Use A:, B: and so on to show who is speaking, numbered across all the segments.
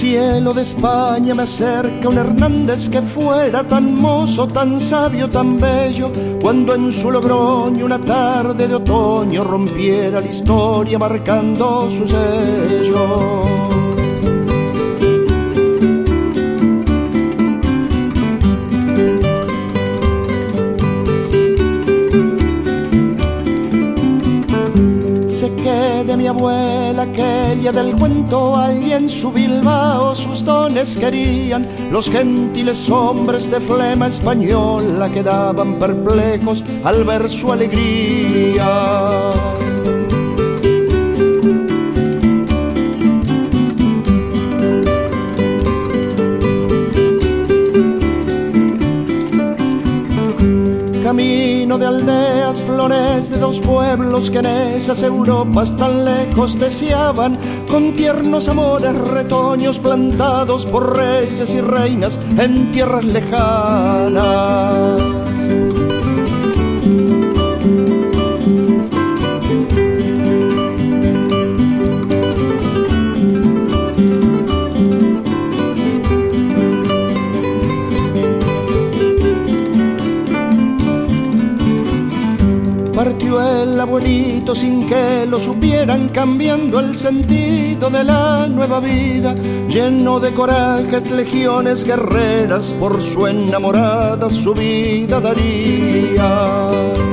A: cielo de España me acerca un Hernández que fuera tan mozo, tan sabio, tan bello, cuando en su Logroño una tarde de otoño rompiera la historia marcando su sello. Sé que de mi abuela aquella del cuento allí en su Bilbao sus dones querían los gentiles hombres de flema española, quedaban perplejos al ver su alegría. Camino de aldeas, flores de dos pueblos que en esas Europas tan lejos deseaban, con tiernos amores retoños plantados por reyes y reinas en tierras lejanas. Partió el abuelito sin que lo supieran, cambiando el sentido de la nueva vida, lleno de corajes, legiones guerreras, por su enamorada su vida daría.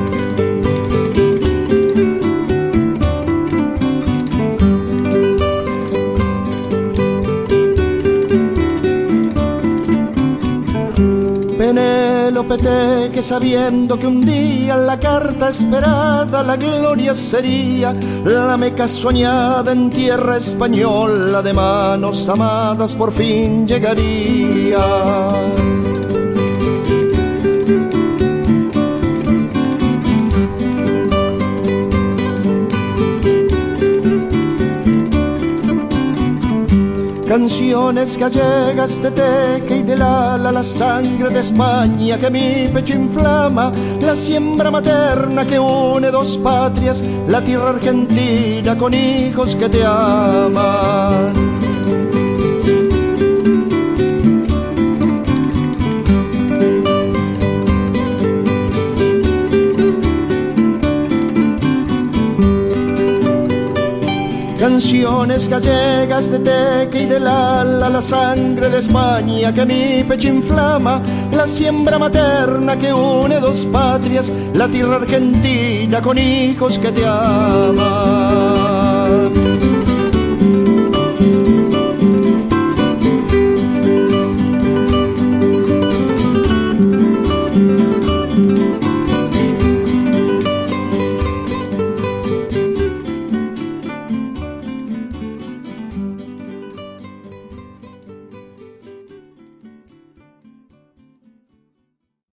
A: Penélope que sabiendo que un día la carta esperada la gloria sería, la Meca soñada en tierra española de manos amadas por fin llegaría. Canciones gallegas de Teque y del Ala, la sangre de España que mi pecho inflama, la siembra materna que une dos patrias, la tierra argentina con hijos que te aman. Canciones gallegas de Teque y del Ala, la sangre de España que mi pecho inflama, la siembra materna que une dos patrias, la tierra argentina con hijos que te aman.